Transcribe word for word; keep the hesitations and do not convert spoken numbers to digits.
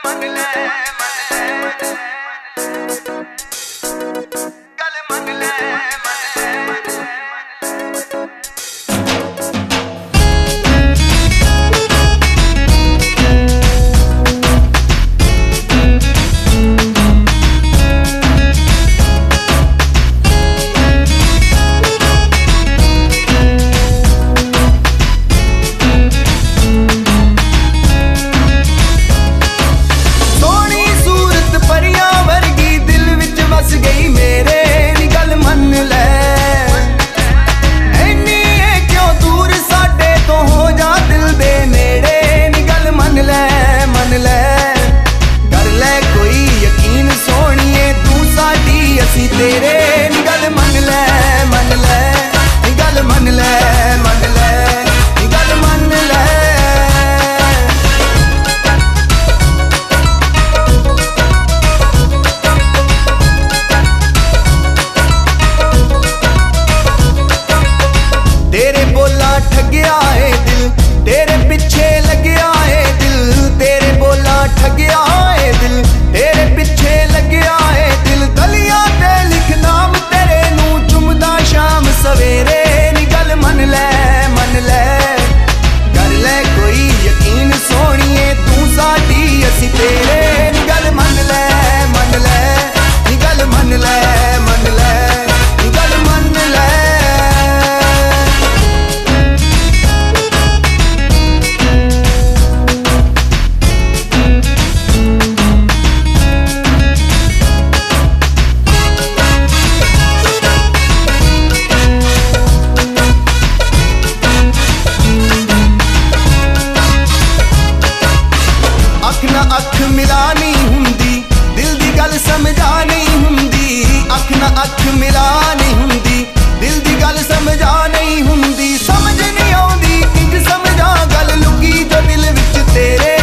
मन ले गल मन ले तेरे गल मन ले मन ले गल मन ले मन ले गल मन ले तेरे बोला ठगया है दिल तेरे पीछे लगया है दिल तेरे बोला ठगया है दिल तेरे पीछे लगया है दिल गलियां सवेरे नी गल मन ले मन ले कर ले कोई यकीन सोनिए तू साडी असी तेरे नी गल मन ले मन ले नी गल मन ले मन ले नी गल मन ले अख मिला नहीं हुंदी दिल दी गल समझा नहीं हुंदी अख ना अख मिला नहीं हुंदी दिल दी गल समझा नहीं हुंदी समझ नहीं आउंदी किंज समझा गल लुकी जो दिल विच तेरे